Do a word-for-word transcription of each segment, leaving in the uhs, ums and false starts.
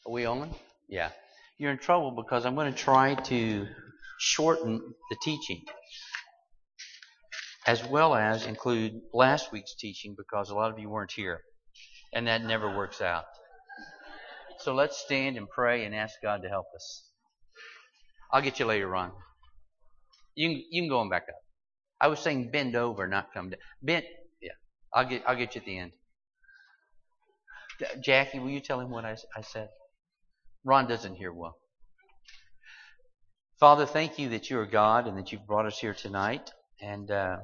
Are we on? Yeah. You're in trouble because I'm going to try to shorten the teaching as well as include last week's teaching because a lot of you weren't here. And that never works out. So let's stand and pray and ask God to help us. I'll get you later, Ron. You can, you can go on back up. I was saying bend over, not come down. Bend, yeah. I'll get I'll get you at the end. Jackie, will you tell him what I, I said? Ron doesn't hear well. Father, thank you that you are God and that you've brought us here tonight, and uh,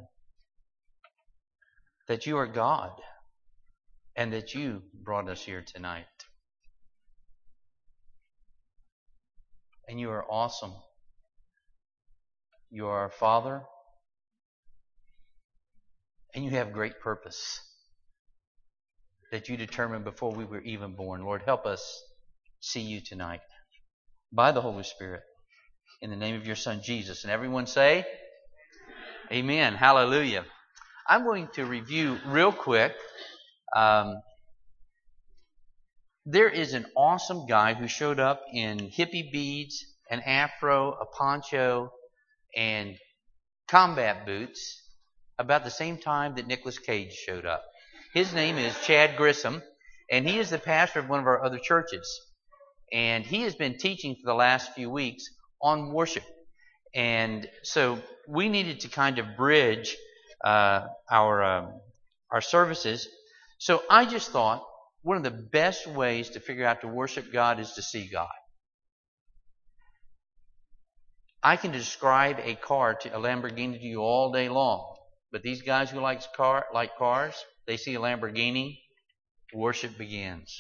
that you are God and that you brought us here tonight. And you are awesome. You are our Father, and you have great purpose that you determined before we were even born. Lord, help us see you tonight by the Holy Spirit in the name of your Son, Jesus. And everyone say, Amen. Hallelujah. I'm going to review real quick. Um, there is an awesome guy who showed up in hippie beads, an afro, a poncho, and combat boots about the same time that Nicolas Cage showed up. His name is Chad Grissom, and he is the pastor of one of our other churches. And he has been teaching for the last few weeks on worship. And so we needed to kind of bridge uh, our um, our services. So I just thought one of the best ways to figure out to worship God is to see God. I can describe a car, to a Lamborghini to you all day long. But these guys who like car like cars, they see a Lamborghini, worship begins.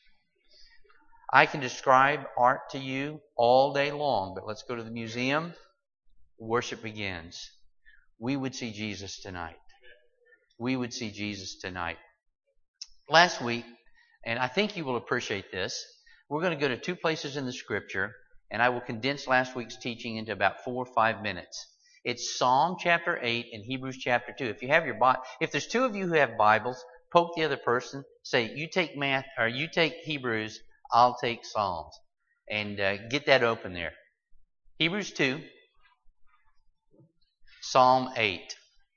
I can describe art to you all day long, but let's go to the museum, worship begins. We would see Jesus tonight. We would see Jesus tonight. Last week, and I think you will appreciate this, we're going to go to two places in the Scripture, and I will condense last week's teaching into about four or five minutes. It's Psalm chapter eight and Hebrews chapter two. If you have your Bible, if there's two of you who have Bibles, poke the other person, say, you take math, or you take Hebrews, I'll take Psalms. And uh, get that open there. Hebrews two, Psalm eight.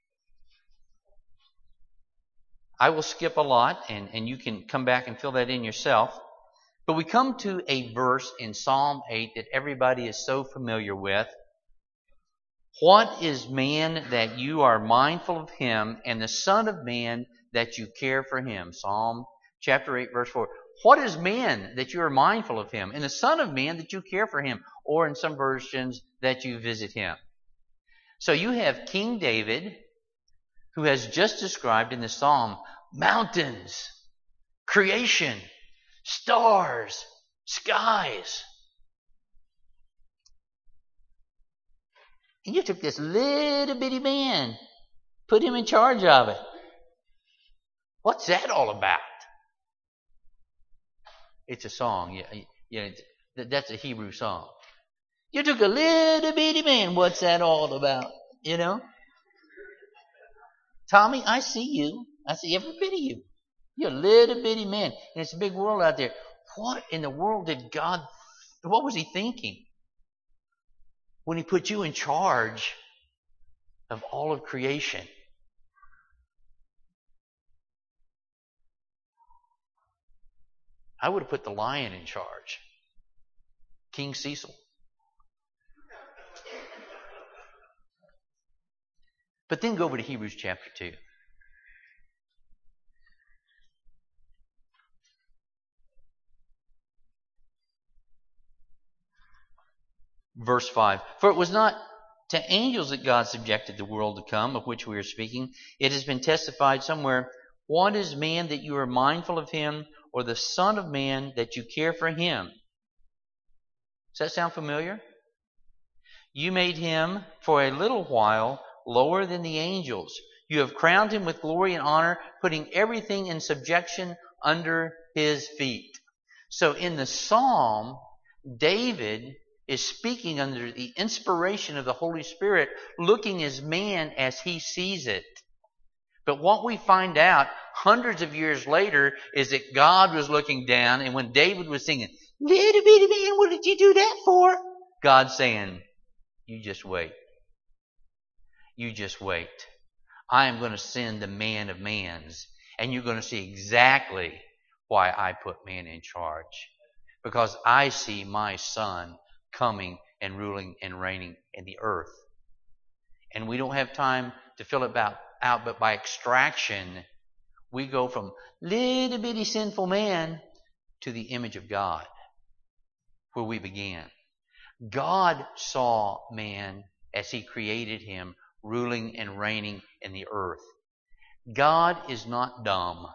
I will skip a lot, and, and you can come back and fill that in yourself. But we come to a verse in Psalm eight that everybody is so familiar with. What is man that you are mindful of him, and the Son of Man that you care for him? Psalm chapter eight, verse four. What is man that you are mindful of him, and the Son of Man that you care for him? Or in some versions, that you visit him. So you have King David, who has just described in the psalm mountains, creation, stars, skies. And you took this little bitty man, put him in charge of it. What's that all about? It's a song. Yeah, yeah, that's a Hebrew song. You took a little bitty man. What's that all about? You know? Tommy, I see you. I see every bit of you. You're a little bitty man. And it's a big world out there. What in the world did God, what was he thinking when he put you in charge of all of creation? I would have put the lion in charge. King Cecil. But then go over to Hebrews chapter two. Verse five. For it was not to angels that God subjected the world to come, of which we are speaking. It has been testified somewhere, what is man that you are mindful of him, or the Son of Man that you care for him? Does that sound familiar? You made him for a little while lower than the angels. You have crowned him with glory and honor, putting everything in subjection under his feet. So in the psalm, David is speaking under the inspiration of the Holy Spirit, looking as man as he sees it. But what we find out hundreds of years later is that God was looking down, and when David was singing, "Little bitty man, what did you do that for?" God's saying, "You just wait. You just wait. I am going to send the man of mans, and you're going to see exactly why I put man in charge. Because I see my son coming and ruling and reigning in the earth." And we don't have time to fill it out, but by extraction, we go from little bitty sinful man to the image of God, where we began. God saw man as he created him, ruling and reigning in the earth. God is not dumb.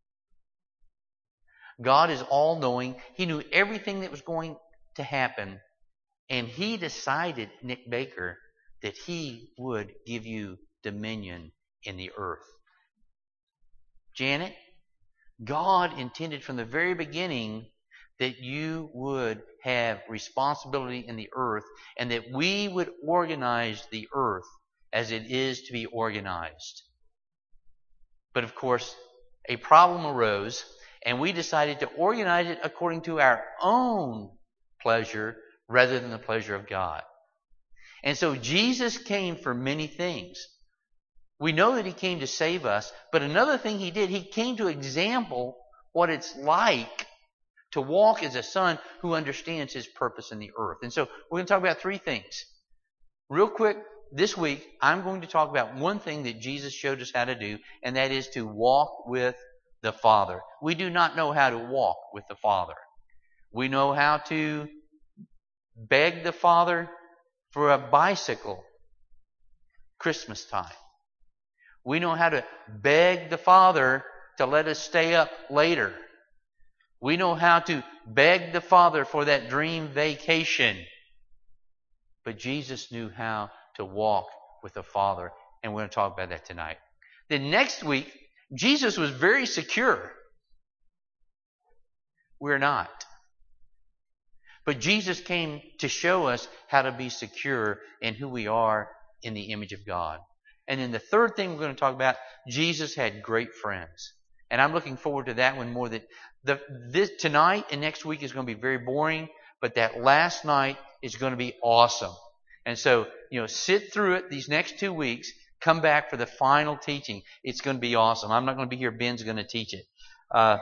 God is all-knowing. He knew everything that was going to happen. And he decided, Nick Baker, that he would give you dominion in the earth. Janet, God intended from the very beginning that you would have responsibility in the earth and that we would organize the earth as it is to be organized. But of course, a problem arose, and we decided to organize it according to our own pleasure rather than the pleasure of God. And so Jesus came for many things. We know that he came to save us, but another thing he did, he came to example what it's like to walk as a son who understands his purpose in the earth. And so we're going to talk about three things. Real quick, this week, I'm going to talk about one thing that Jesus showed us how to do, and that is to walk with the Father. We do not know how to walk with the Father. We know how to beg the Father for a bicycle Christmas time. We know how to beg the Father to let us stay up later. We know how to beg the Father for that dream vacation. But Jesus knew how to walk with the Father, and we're going to talk about that tonight. Then next week, Jesus was very secure. We're not. But Jesus came to show us how to be secure in who we are in the image of God. And then the third thing we're going to talk about, Jesus had great friends. And I'm looking forward to that one more. That the, this, tonight and next week is going to be very boring, but that last night is going to be awesome. And so, you know, sit through it these next two weeks. Come back for the final teaching. It's going to be awesome. I'm not going to be here. Ben's going to teach it. Uh,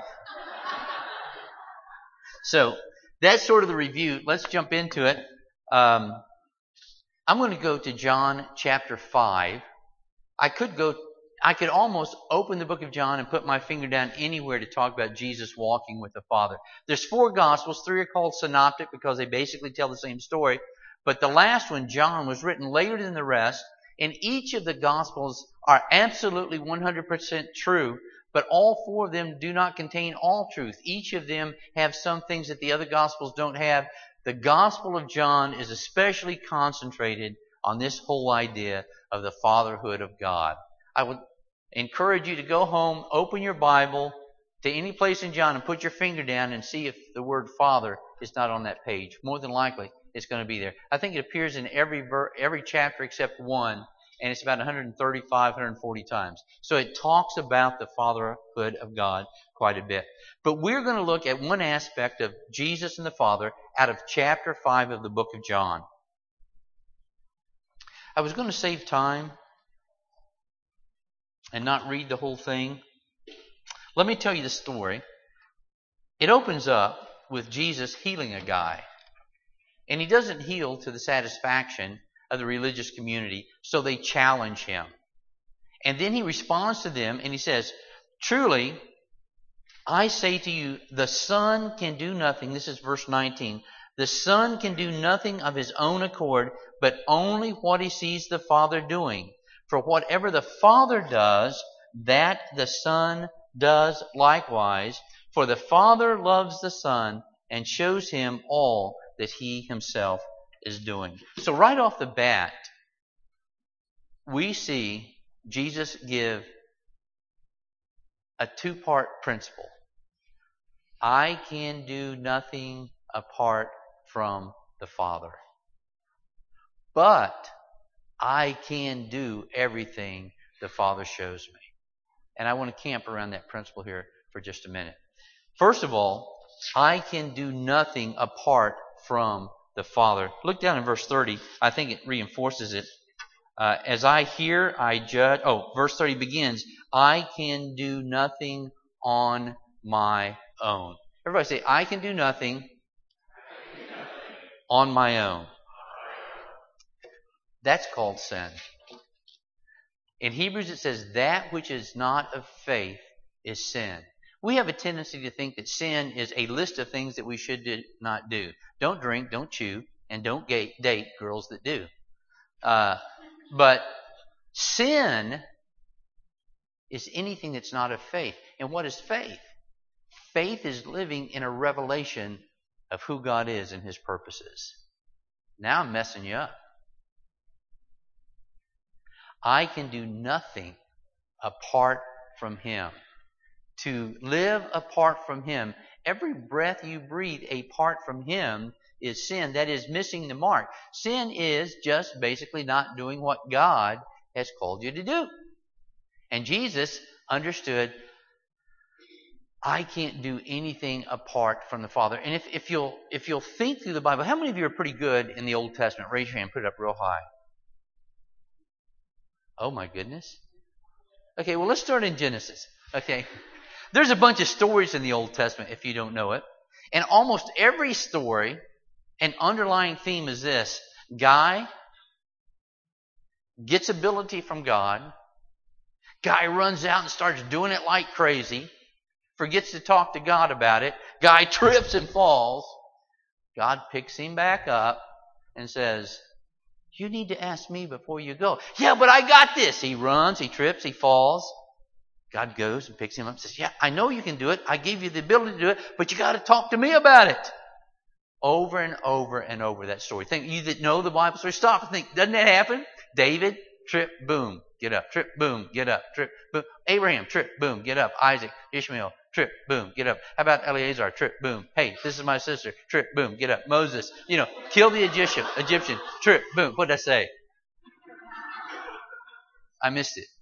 so that's sort of the review. Let's jump into it. Um, I'm going to go to John chapter five. I could go, I could almost open the book of John and put my finger down anywhere to talk about Jesus walking with the Father. There's four Gospels. Three are called synoptic because they basically tell the same story. But the last one, John, was written later than the rest. And each of the Gospels are absolutely one hundred percent true. But all four of them do not contain all truth. Each of them have some things that the other Gospels don't have. The Gospel of John is especially concentrated on this whole idea of the fatherhood of God. I would encourage you to go home, open your Bible to any place in John and put your finger down and see if the word Father is not on that page. More than likely, it's going to be there. I think it appears in every ver- every chapter except one, and it's about one thirty-five, one forty times. So it talks about the fatherhood of God quite a bit. But we're going to look at one aspect of Jesus and the Father out of chapter five of the book of John. I was going to save time and not read the whole thing. Let me tell you the story. It opens up with Jesus healing a guy. And he doesn't heal to the satisfaction of the religious community, so they challenge him. And then he responds to them and he says, "Truly, I say to you, the Son can do nothing." This is verse nineteen. "The Son can do nothing of his own accord, but only what he sees the Father doing. For whatever the Father does, that the Son does likewise. For the Father loves the Son and shows him all that he himself is doing." So right off the bat, we see Jesus give a two-part principle. I can do nothing apart from the Father, but I can do everything the Father shows me. And I want to camp around that principle here for just a minute. First of all, I can do nothing apart from the Father. Look down in verse thirty. I think it reinforces it. Uh, as I hear, I judge. Oh, verse thirty begins, I can do nothing on my own. Everybody say, I can do nothing on my own. That's called sin. In Hebrews it says, that which is not of faith is sin. We have a tendency to think that sin is a list of things that we should do, not do. Don't drink, don't chew, and don't date girls that do. Uh, but sin is anything that's not of faith. And what is faith? Faith is living in a revelation of who God is and His purposes. Now I'm messing you up. I can do nothing apart from Him. To live apart from Him, every breath you breathe apart from Him is sin. That is missing the mark. Sin is just basically not doing what God has called you to do. And Jesus understood, I can't do anything apart from the Father. And if, if you'll if you'll think through the Bible, how many of you are pretty good in the Old Testament? Raise your hand, put it up real high. Oh my goodness. Okay, well let's start in Genesis. Okay. There's a bunch of stories in the Old Testament if you don't know it. And almost every story, an underlying theme is this. Guy gets ability from God. Guy runs out and starts doing it like crazy. Forgets to talk to God about it. Guy trips and falls. God picks him back up and says, you need to ask me before you go. Yeah, but I got this. He runs, he trips, he falls. God goes and picks him up and says, yeah, I know you can do it. I gave you the ability to do it, but you got to talk to me about it. Over and over and over that story. Think, you that know the Bible story, stop and think, doesn't that happen? David, trip, boom, get up. Trip, boom, get up. Trip, boom. Abraham, trip, boom, get up. Isaac, Ishmael, trip, boom, get up. How about Eleazar? Trip, boom. Hey, this is my sister. Trip, boom, get up. Moses, you know, kill the Egyptian. Egyptian. Trip, boom. What did I say? I missed it.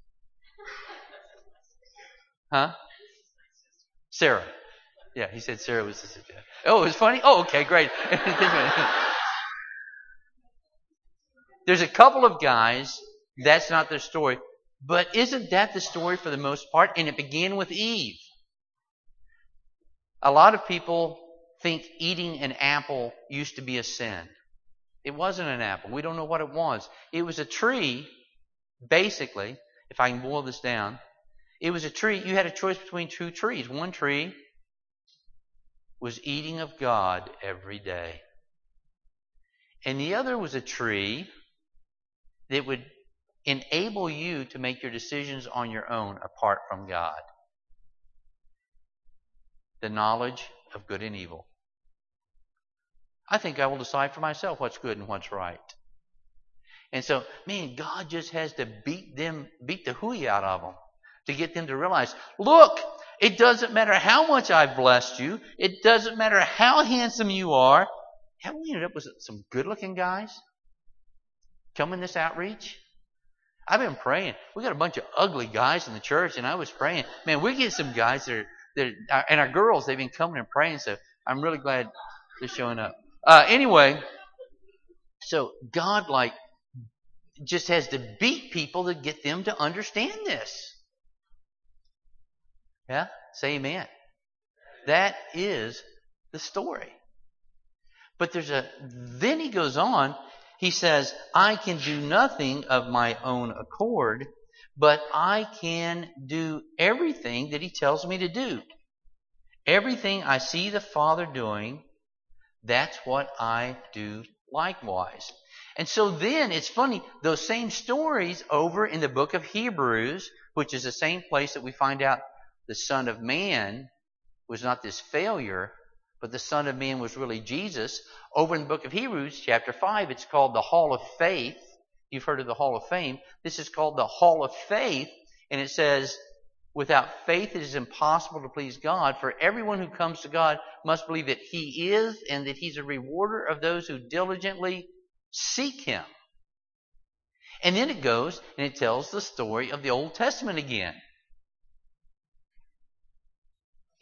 Huh? Sarah. Yeah, he said Sarah was his sister. Oh, it was funny? Oh, okay, great. There's a couple of guys, that's not their story. But isn't that the story for the most part? And it began with Eve. A lot of people think eating an apple used to be a sin. It wasn't an apple. We don't know what it was. It was a tree, basically, if I can boil this down. It was a tree. You had a choice between two trees. One tree was eating of God every day. And the other was a tree that would enable you to make your decisions on your own apart from God. The knowledge of good and evil. I think I will decide for myself what's good and what's right. And so, man, God just has to beat them, beat the hooey out of them to get them to realize, look, it doesn't matter how much I've blessed you. It doesn't matter how handsome you are. Haven't we ended up with some good-looking guys coming this outreach? I've been praying. We got a bunch of ugly guys in the church, and I was praying. Man, we get some guys that are, that are, and our girls, they've been coming and praying, so I'm really glad they're showing up. Uh, anyway, so God, like, just has to beat people to get them to understand this. Yeah? Say amen. That is the story. But there's a, then he goes on, he says, I can do nothing of my own accord, but I can do everything that he tells me to do. Everything I see the Father doing, that's what I do likewise. And so then, it's funny, those same stories over in the book of Hebrews, which is the same place that we find out the Son of Man was not this failure, but the Son of Man was really Jesus. Over in the book of Hebrews, chapter five, it's called the Hall of Faith. You've heard of the Hall of Fame. This is called the Hall of Faith, and it says, without faith it is impossible to please God, for everyone who comes to God must believe that He is and that He's a rewarder of those who diligently seek Him. And then it goes and it tells the story of the Old Testament again.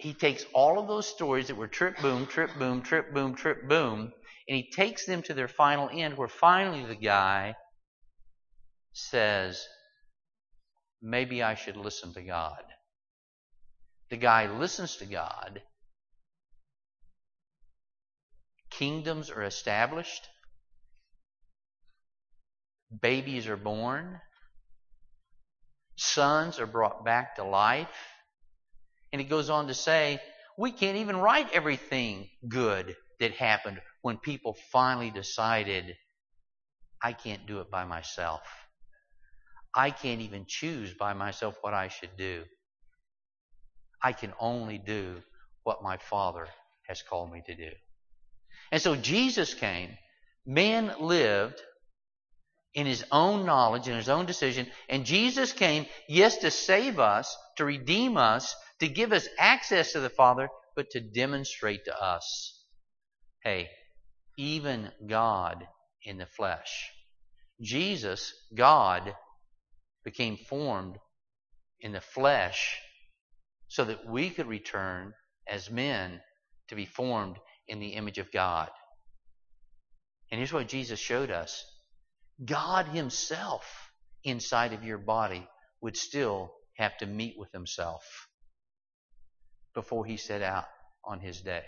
he takes all of those stories that were trip, boom, trip, boom, trip, boom, trip, boom, and he takes them to their final end where finally the guy says, maybe I should listen to God. The guy listens to God. Kingdoms are established. Babies are born. Sons are brought back to life. And he goes on to say, we can't even write everything good that happened when people finally decided, I can't do it by myself. I can't even choose by myself what I should do. I can only do what my Father has called me to do. And so Jesus came. Man lived in his own knowledge, in his own decision. And Jesus came, yes, to save us, to redeem us, to give us access to the Father, but to demonstrate to us, hey, even God in the flesh. Jesus, God, became formed in the flesh so that we could return as men to be formed in the image of God. And here's what Jesus showed us. God himself inside of your body would still have to meet with himself before he set out on his day.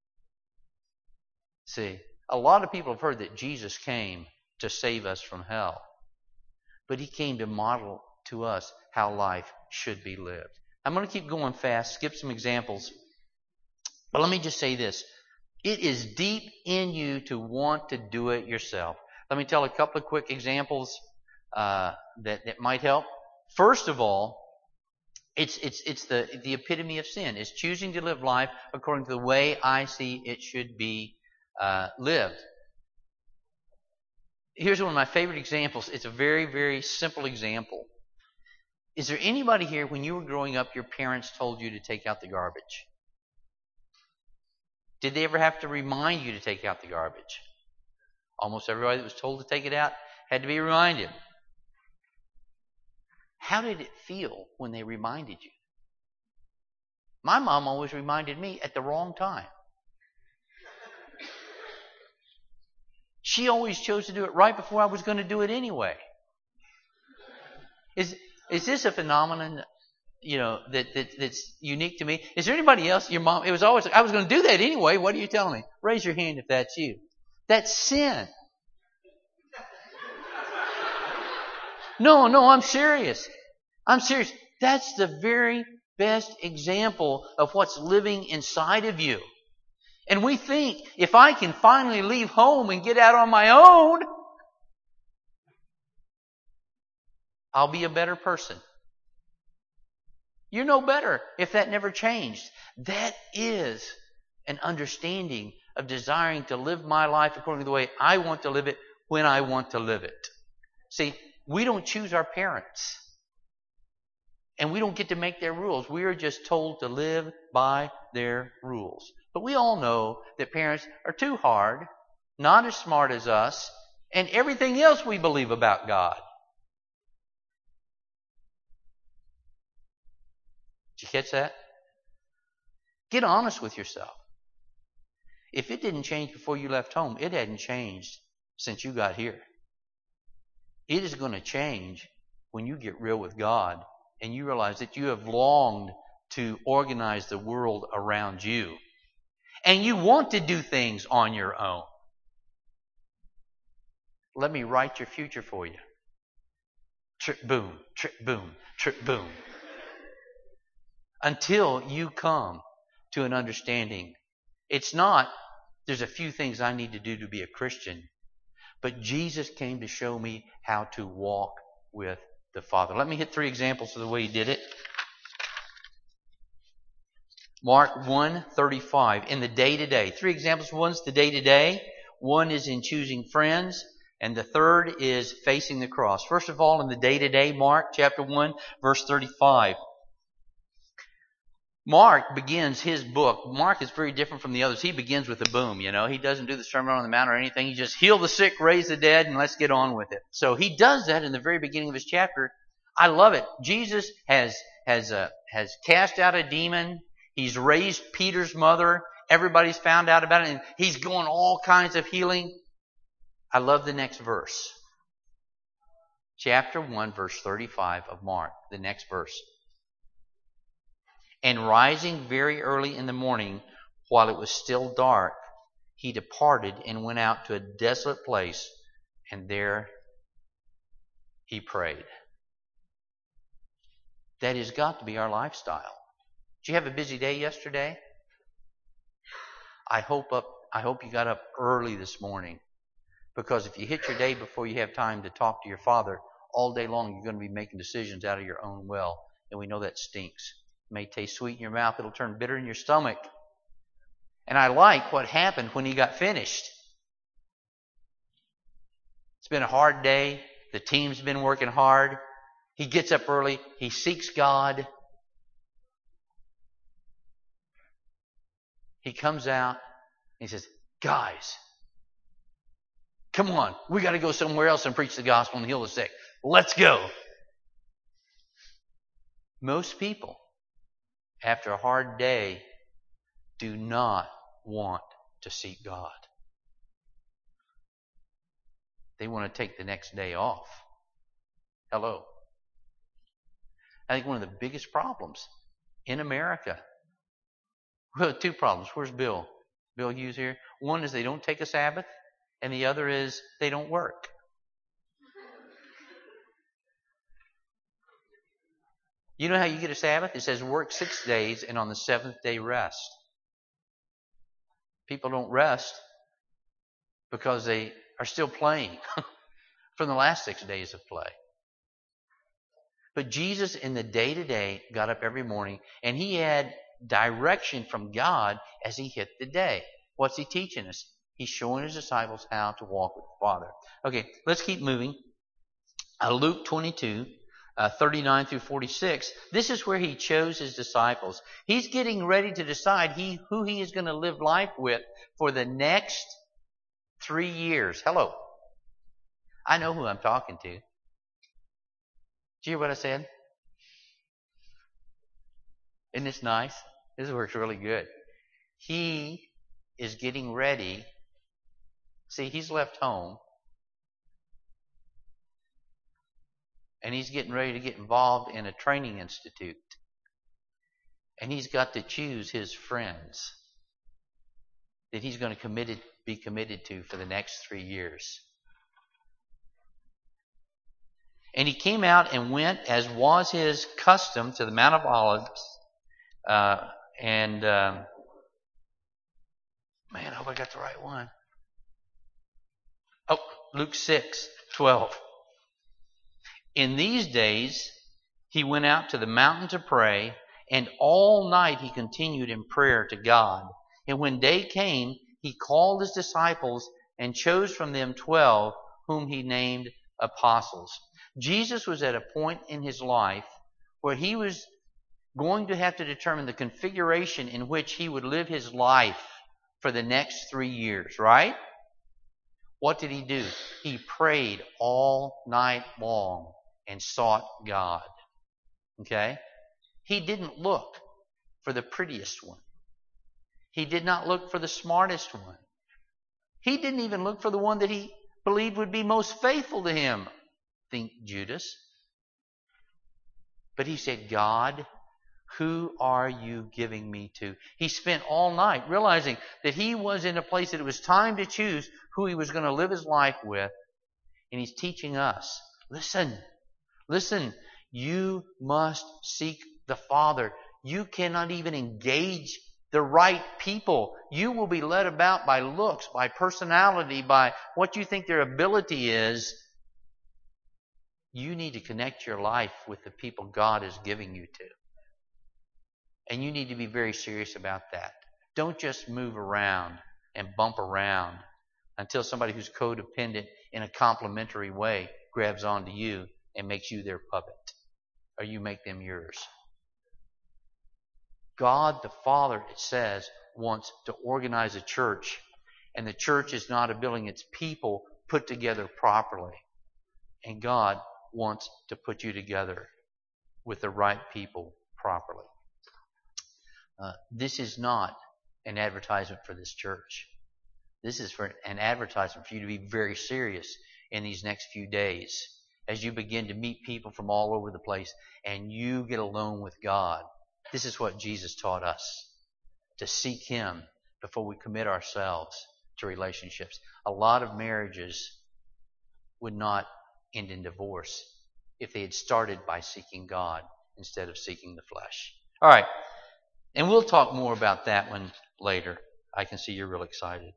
See, a lot of people have heard that Jesus came to save us from hell. But he came to model to us how life should be lived. I'm going to keep going fast, skip some examples. But let me just say this. It is deep in you to want to do it yourself. Let me tell a couple of quick examples uh, that, that might help. First of all, it's it's it's the, the epitome of sin. It's choosing to live life according to the way I see it should be uh, lived. Here's one of my favorite examples. It's a very, very simple example. Is there anybody here, when you were growing up, your parents told you to take out the garbage? Did they ever have to remind you to take out the garbage? Almost everybody that was told to take it out had to be reminded. How did it feel when they reminded you? My mom always reminded me at the wrong time. She always chose to do it right before I was going to do it anyway. Is is this a phenomenon, you know, that, that that's unique to me? Is there anybody else? Your mom? It was always I was going to do that anyway. What are you telling me? Raise your hand if that's you. That's sin. No, no, I'm serious. I'm serious. That's the very best example of what's living inside of you. And we think, if I can finally leave home and get out on my own, I'll be a better person. You're no better if that never changed. That is an understanding of desiring to live my life according to the way I want to live it when I want to live it. See, we don't choose our parents. And we don't get to make their rules. We are just told to live by their rules. But we all know that parents are too hard, not as smart as us, and everything else we believe about God. Did you catch that? Get honest with yourself. If it didn't change before you left home, it hadn't changed since you got here. It is going to change when you get real with God and you realize that you have longed to organize the world around you. And you want to do things on your own. Let me write your future for you. Trip, boom, trip, boom, trip, boom. Until you come to an understanding. It's not, there's a few things I need to do to be a Christian. But Jesus came to show me how to walk with the Father. Let me hit three examples of the way he did it. Mark one thirty-five, in the day-to-day. Three examples. One's the day-to-day. One is in choosing friends. And the third is facing the cross. First of all, in the day-to-day, Mark chapter one, verse thirty-five. Mark begins his book. Mark is very different from the others. He begins with a boom, you know. He doesn't do the Sermon on the Mount or anything. He just heal the sick, raise the dead, and let's get on with it. So he does that in the very beginning of his chapter. I love it. Jesus has has uh, has cast out a demon. He's raised Peter's mother. Everybody's found out about it. And he's going all kinds of healing. I love the next verse. Chapter one, verse thirty-five of Mark. The next verse. And rising very early in the morning, while it was still dark, he departed and went out to a desolate place, and there he prayed. That has got to be our lifestyle. Did you have a busy day yesterday? I hope up. I hope you got up early this morning, because if you hit your day before you have time to talk to your Father, all day long you're going to be making decisions out of your own will, and we know that stinks. It may taste sweet in your mouth. It'll turn bitter in your stomach. And I like what happened when he got finished. It's been a hard day. The team's been working hard. He gets up early. He seeks God. He comes out and he says, guys, come on. We got to go somewhere else and preach the gospel and heal the sick. Let's go. Most people, after a hard day, do not want to seek God. They want to take the next day off. Hello. I think one of the biggest problems in America, well, two problems. Where's Bill? Bill Hughes here. One is they don't take a Sabbath, and the other is they don't work. You know how you get a Sabbath? It says work six days and on the seventh day rest. People don't rest because they are still playing from the last six days of play. But Jesus in the day-to-day got up every morning and he had direction from God as he hit the day. What's he teaching us? He's showing his disciples how to walk with the Father. Okay, let's keep moving. Uh, Luke twenty-two, uh, thirty-nine through forty-six. This is where he chose his disciples. He's getting ready to decide he, who he is going to live life with for the next three years. Hello. I know who I'm talking to. Did you hear what I said? Isn't this nice? This works really good. He is getting ready. See, he's left home. And he's getting ready to get involved in a training institute. And he's got to choose his friends that he's going to committed, be committed to for the next three years. And he came out and went, as was his custom, to the Mount of Olives. Uh, and, um, man, I hope I got the right one. Oh, Luke six, twelve. In these days, he went out to the mountain to pray, and all night he continued in prayer to God. And when day came, he called his disciples and chose from them twelve, whom he named apostles. Jesus was at a point in his life where he was going to have to determine the configuration in which he would live his life for the next three years, right? What did he do? He prayed all night long and sought God. Okay? He didn't look for the prettiest one. He did not look for the smartest one. He didn't even look for the one that he believed would be most faithful to him. Think Judas. But he said, God, who are you giving me to? He spent all night realizing that he was in a place that it was time to choose who he was going to live his life with. And he's teaching us, listen, listen, you must seek the Father. You cannot even engage the right people. You will be led about by looks, by personality, by what you think their ability is. You need to connect your life with the people God is giving you to. And you need to be very serious about that. Don't just move around and bump around until somebody who's codependent in a complimentary way grabs onto you and makes you their puppet, or you make them yours. God the Father, it says, wants to organize a church, and the church is not a building, it's people put together properly. And God wants to put you together with the right people properly. Uh, this is not an advertisement for this church. This is for an advertisement for you to be very serious in these next few days as you begin to meet people from all over the place and you get alone with God. This is what Jesus taught us, to seek Him before we commit ourselves to relationships. A lot of marriages would not end in divorce if they had started by seeking God instead of seeking the flesh. All right. And we'll talk more about that one later. I can see you're real excited.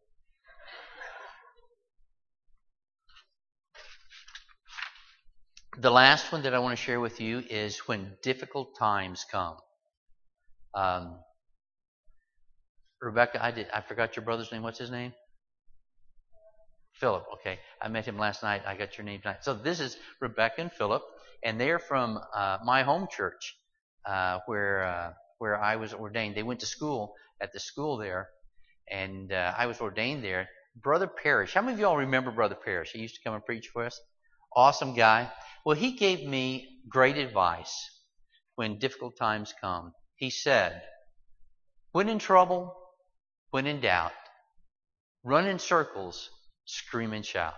The last one that I want to share with you is when difficult times come. Um, Rebecca, I did. I forgot your brother's name. What's his name? Philip. Okay, I met him last night. I got your name tonight. So this is Rebecca and Philip, and they're from uh, my home church, uh, where uh, where I was ordained. They went to school at the school there, and uh, I was ordained there. Brother Parrish. How many of y'all remember Brother Parrish? He used to come and preach for us. Awesome guy. Well, he gave me great advice when difficult times come. He said, when in trouble, when in doubt, run in circles, scream and shout.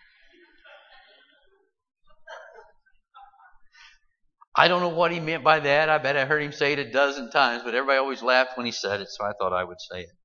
I don't know what he meant by that. I bet I heard him say it a dozen times, but everybody always laughed when he said it, so I thought I would say it.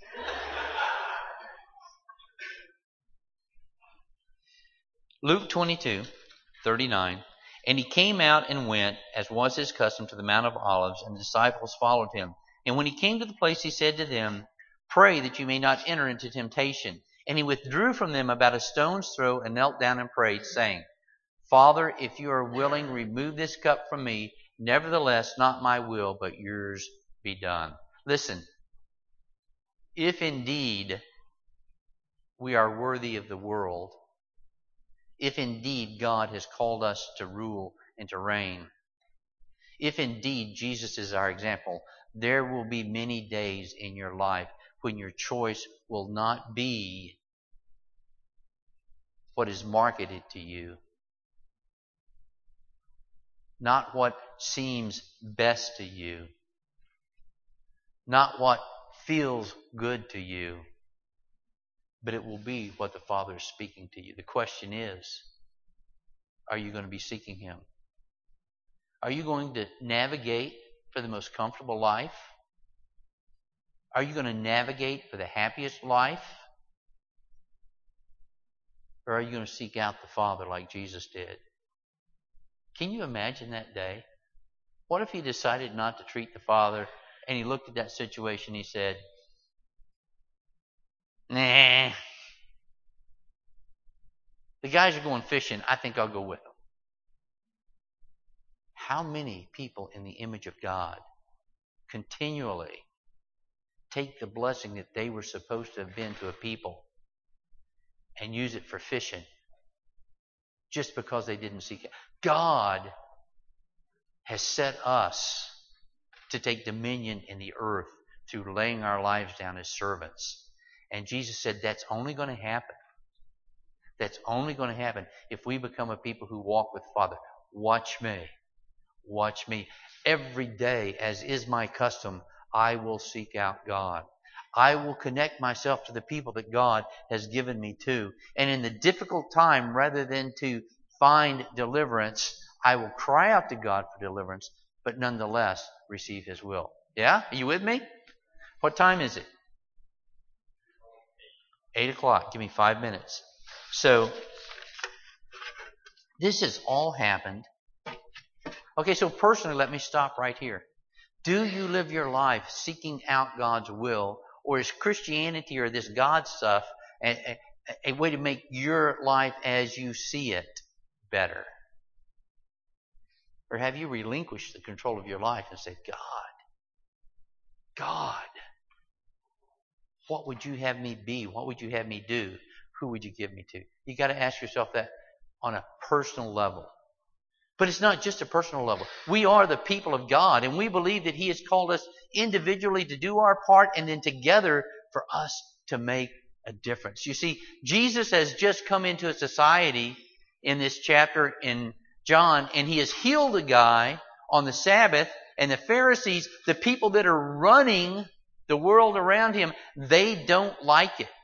Luke twenty-two, thirty-nine. And he came out and went, as was his custom, to the Mount of Olives, and the disciples followed him. And when he came to the place, he said to them, pray that you may not enter into temptation. And he withdrew from them about a stone's throw and knelt down and prayed, saying, Father, if you are willing, remove this cup from me. Nevertheless, not my will, but yours be done. Listen, if indeed we are worthy of the world, if indeed God has called us to rule and to reign, if indeed Jesus is our example, there will be many days in your life when your choice will not be what is marketed to you, not what seems best to you, not what feels good to you, but it will be what the Father is speaking to you. The question is, are you going to be seeking Him? Are you going to navigate for the most comfortable life? Are you going to navigate for the happiest life? Or are you going to seek out the Father like Jesus did? Can you imagine that day? What if He decided not to treat the Father and He looked at that situation and He said, nah, the guys are going fishing. I think I'll go with them. How many people in the image of God continually take the blessing that they were supposed to have been to a people and use it for fishing just because they didn't seek it? God has set us to take dominion in the earth through laying our lives down as servants. And Jesus said that's only going to happen. That's only going to happen if we become a people who walk with the Father. Watch me. Watch me. Every day, as is my custom, I will seek out God. I will connect myself to the people that God has given me to. And in the difficult time, rather than to find deliverance, I will cry out to God for deliverance, but nonetheless receive His will. Yeah? Are you with me? What time is it? Eight o'clock. Give me five minutes. So, this has all happened. Okay, so personally, let me stop right here. Do you live your life seeking out God's will, or is Christianity or this God stuff a, a, a way to make your life as you see it better? Or have you relinquished the control of your life and said, God, God, what would you have me be? What would you have me do? Who would you give me to? You got to ask yourself that on a personal level. But it's not just a personal level. We are the people of God, and we believe that He has called us individually to do our part and then together for us to make a difference. You see, Jesus has just come into a society in this chapter in John, and He has healed a guy on the Sabbath, And the Pharisees, the people that are running the world around him, they don't like it.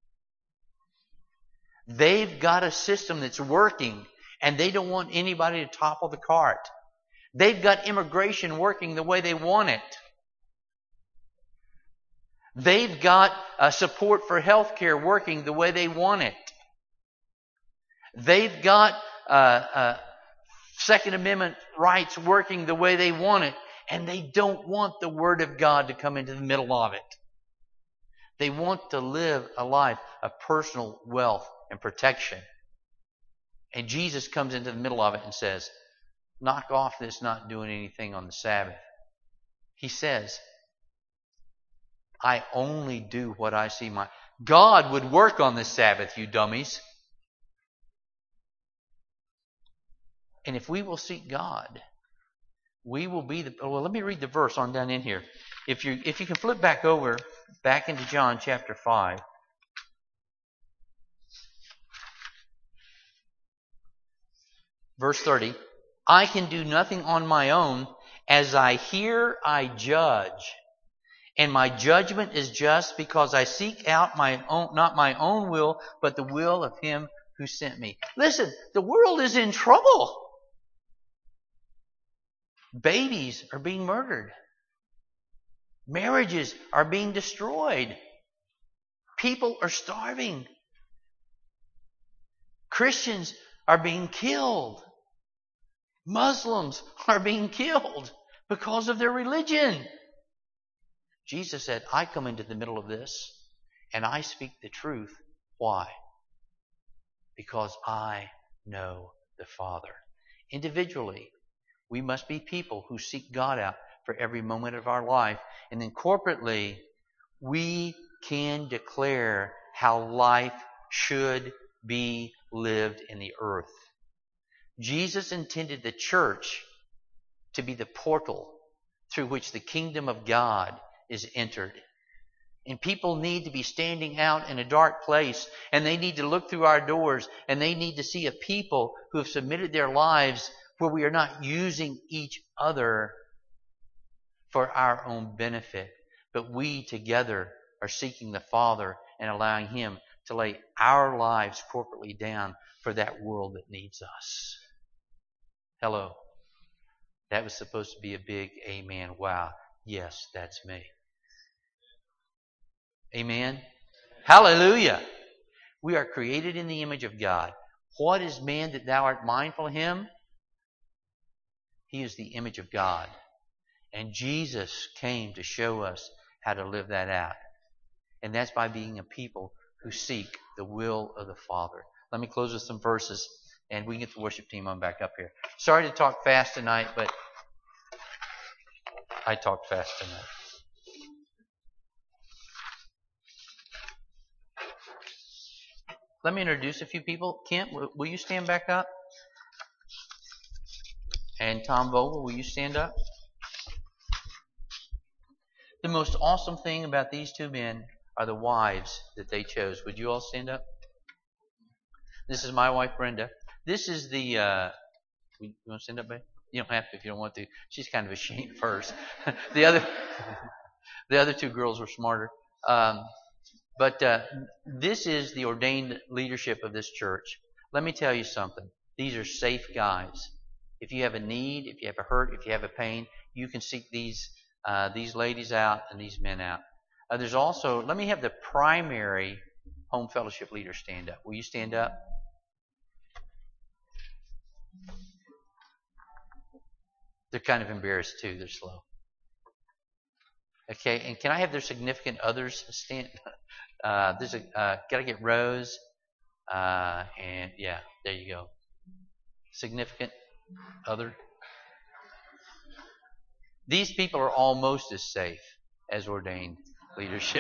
They've got a system that's working, and they don't want anybody to topple the cart. They've got immigration working the way they want it. They've got uh, support for health care working the way they want it. They've got uh, uh, Second Amendment rights working the way they want it. And they don't want the Word of God to come into the middle of it. They want to live a life of personal wealth and protection. And Jesus comes into the middle of it and says, knock off this not doing anything on the Sabbath. He says, I only do what I see my... God would work on the Sabbath, you dummies. And if we will seek God, we will be the... Well, let me read the verse on down in here. If you if you can flip back over, back into John chapter five. Verse thirty. I can do nothing on my own. As I hear, I judge. And my judgment is just because I seek out my own, not my own will, but the will of Him who sent me. Listen, the world is in trouble. Babies are being murdered. Marriages are being destroyed. People are starving. Christians are being killed. Muslims are being killed because of their religion. Jesus said, I come into the middle of this and I speak the truth. Why? Because I know the Father. Individually, we must be people who seek God out for every moment of our life. And then corporately, we can declare how life should be lived in the earth. Jesus intended the church to be the portal through which the kingdom of God is entered. And people need to be standing out in a dark place, and they need to look through our doors, and they need to see a people who have submitted their lives where we are not using each other for our own benefit, but we together are seeking the Father and allowing Him to lay our lives corporately down for that world that needs us. Hello. That was supposed to be a big amen. Wow. Yes, that's me. Amen. Hallelujah. We are created in the image of God. What is man that thou art mindful of him? He is the image of God. And Jesus came to show us how to live that out. And that's by being a people who seek the will of the Father. Let me close with some verses, and we can get the worship team on back up here. Sorry to talk fast tonight, but I talked fast tonight. Let me introduce a few people. Kent, will you stand back up? And Tom Vogel, will you stand up? The most awesome thing about these two men are the wives that they chose. Would you all stand up? This is my wife, Brenda. This is the... Uh, you want to stand up, babe? You don't have to if you don't want to. She's kind of ashamed first. the other the other two girls were smarter. Um, but uh, this is the ordained leadership of this church. Let me tell you something. These are safe guys. If you have a need, if you have a hurt, if you have a pain, you can seek these uh, these ladies out and these men out. Uh, there's also, let me have the primary home fellowship leader stand up. Will you stand up? They're kind of embarrassed too. They're slow. Okay, and can I have their significant others stand? Uh, there's a. Uh, gotta get Rose, uh, and yeah, there you go. Significant other. These people are almost as safe as ordained leadership.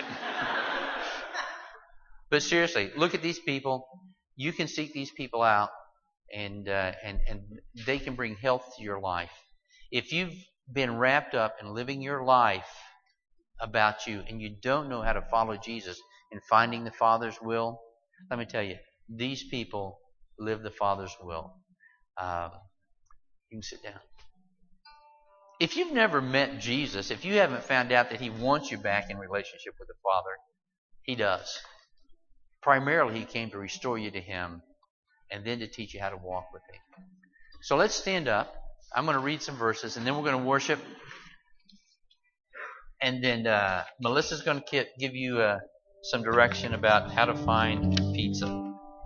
But seriously, look at these people. You can seek these people out, and uh, and and they can bring health to your life. If you've been wrapped up in living your life about you and you don't know how to follow Jesus in finding the Father's will, let me tell you, these people live the Father's will. Um, you can sit down. if you've never met Jesus, if you haven't found out that He wants you back in relationship with the Father, He does. Primarily, He came to restore you to Him and then to teach you how to walk with Him. So let's stand up. I'm going to read some verses, and then we're going to worship. And then uh, Melissa's going to give you uh, some direction about how to find pizza.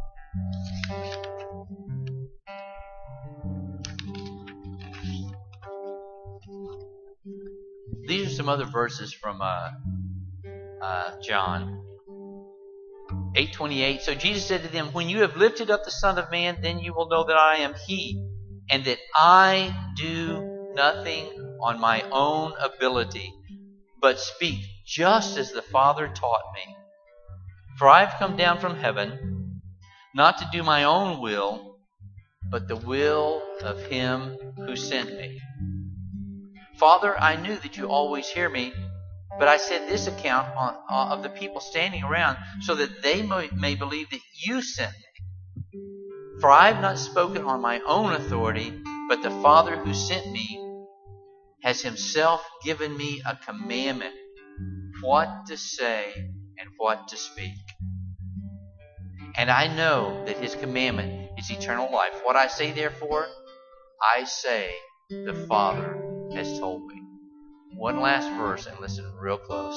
These are some other verses from uh, uh, John eight twenty-eight. So Jesus said to them, "When you have lifted up the Son of Man, then you will know that I am He, and that I do nothing on my own ability, but speak just as the Father taught me. For I have come down from heaven, not to do my own will, but the will of Him who sent me. Father, I knew that you always hear me, but I said this account on, uh, of the people standing around, so that they may, may believe that you sent me. For I have not spoken on my own authority, but the Father who sent me has Himself given me a commandment, what to say and what to speak. And I know that His commandment is eternal life. What I say, therefore, I say the Father has told me." One last verse, and listen real close.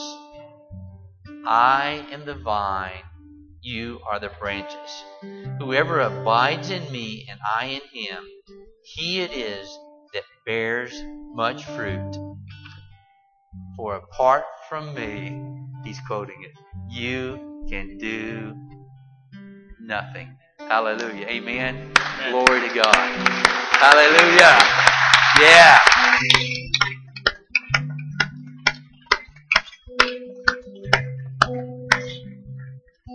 "I am the vine, you are the branches. Whoever abides in me and I in him, he it is that bears much fruit. For apart from me," he's quoting it, "you can do nothing." Hallelujah. Amen. Amen. Glory to God. Hallelujah. Yeah.